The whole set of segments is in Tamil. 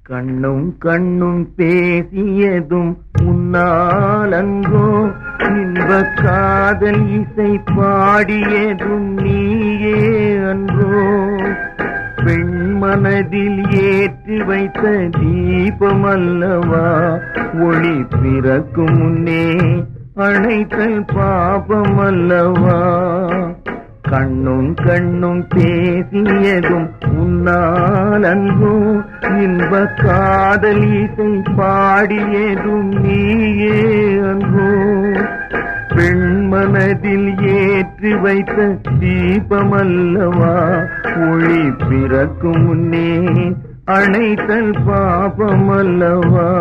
கண்ணும் கண்ணும் பேசியதும் உன்னாலன்றோ, இன்ப காதல் இசை பாடியதும் நீயே அன்றோ. பெண்மனதில் ஏற்றி வைத்த தீபமல்லவா, ஒளி பிறக்கும் முன்னே அணைத்தல் பாபமல்லவா. கண்ணும் கண்ணும் பேசியதும் உன்னாலன்றோ, இன்ப காதல் இசை பாடியதும் நீயே அன்றோ. பெண்மனதில் ஏற்றி வைத்த தீபமல்லவா, ஒளி பிறக்கும் முன்னே அணைத்தல் பாபமல்லவா.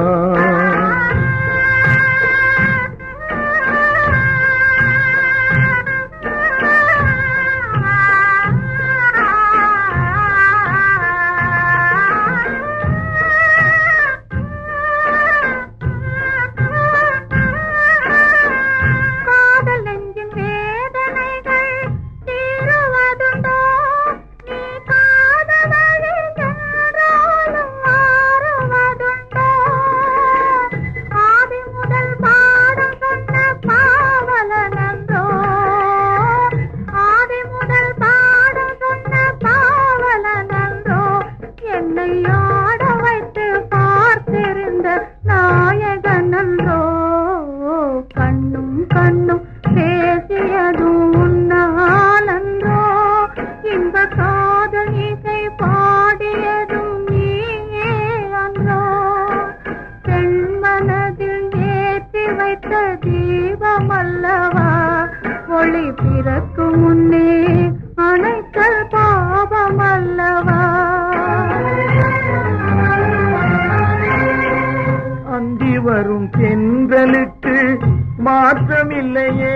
தீபமல்லவா, ஒளி பிறக்கும் முன்னே அணைத்தல் பாபமல்லவா. அந்தி வரும் தென்றலுக்கு மாற்றமில்லையே,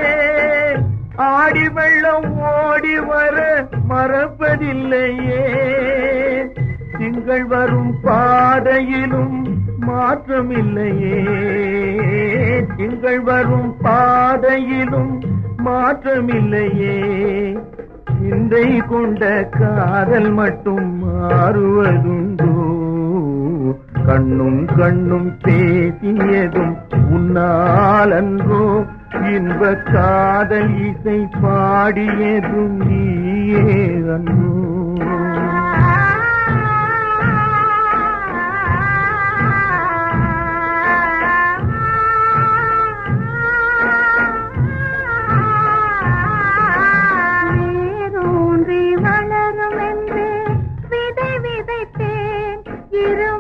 ஆடி வெள்ளம் ஓடி வர மறப்பதில்லையே. திங்கள் வரும் பாதையிலும் மாற்றமில்லையே, திங்கள் வரும் பாதையிலும் மாற்றமில்லையே. சிந்தை கொண்ட காதல் மட்டும் மாறுவதுண்டோ, கண்ணும் கண்ணும் பேசியதும் உன்னாலன்றோ, இன்ப காதல் இசை பாடியதும் நீயே அன்றோ. வளரும் என்று விதை விதைத்தேன், இரு